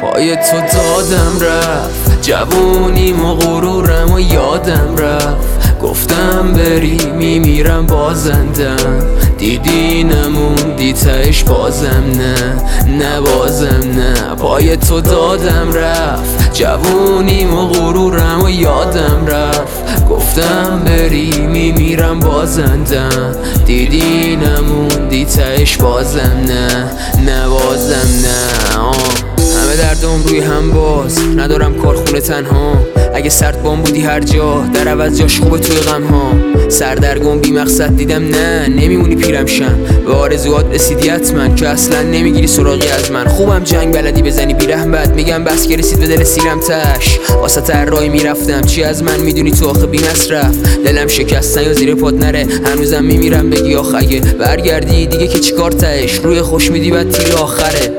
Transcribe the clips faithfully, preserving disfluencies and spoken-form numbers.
پای تو دادم رفت جوونیم و غرورم و یادم رفت گفتم بری میمیرم بازندم دیدی نموندی تهش بازم نه نه بازم نه پای تو دادم رفت جوونیم و غرورم و یادم رفت گفتم بری میمیرم بازندم دیدی نموندی تهش بازم نه نه بازم نه آه. همه دردم روی هم باز ندارم کارخونه تنها اگه سرد بام بودی هر جا در عوض جاش خوبه توی غم ها سردرگم بی مقصد دیدم نه نمیمونی پیرم شم به آرزوات رسیدی حتما که اصلا نمیگیری سراغی از من خوبم جنگ بلدی بزنی بی رحمت میگم بس که رسید به دل سیرم تش واسه هر راهی میرفتم چی از من میدونی تو آخه بی مصرف دلم شکستن یا زیر پات نره هنوزم میمیرم بگی آخ اگه برگردی دیگه که چیکار تهش روی خوش میدی بعد تیر آخره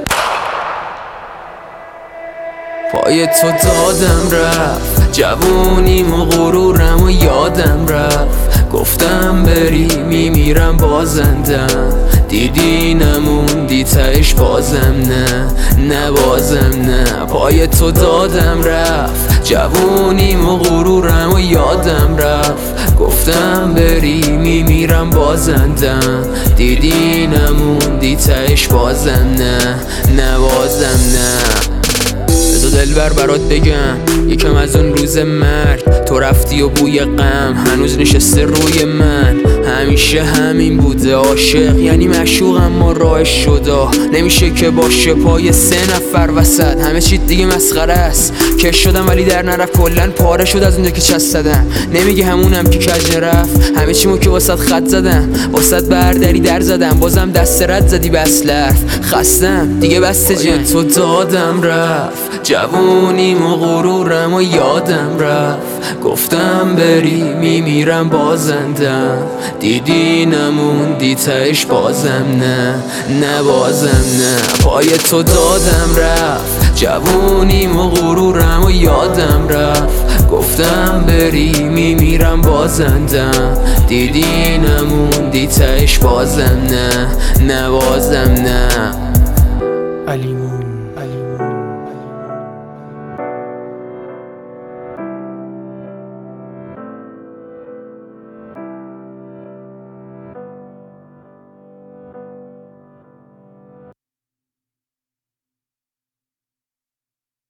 پای تو دادم رفت جوونیم و غرورم و یادم رفت گفتم بری میمیرم بازندم دیدی نموندی تهش بازم نه نه بازم نه پای تو دادم رفت جوونیم و غرورم و یادم رفت گفتم بری میمیرم بازندم دیدی نموندی تهش بازم نه نه بازم نه دلبر برات بگم یکم از اون روز مرگ تو رفتی و بوی غم هنوز نشسته روی من همیشه همین بوده عاشق یعنی معشوق اما راهش شده نمیشه که باشه پای سه نفر وسط همه چی دیگه مسخره است کش شدم ولی در نرفت کلن پاره شد از اونجا که چست زدم نمیگه همونم که کج نرفت همه چیمو که واسط خط زدم واسط بردری در زدم بازم دست رد زدی به اصل حرف خستم دیگه بسته جن تو دادم رفت جوونیم و غرورم و یادم رفت گفتم بری میمیرم بازندم دیدی نموندی تهش بازم نه نه بازم نه پای تو دادم رفت جوونیم و غرورم و یادم رفت گفتم بری میمیرم بازندم دیدی نموندی تهش بازم نه نه بازم نه علیمون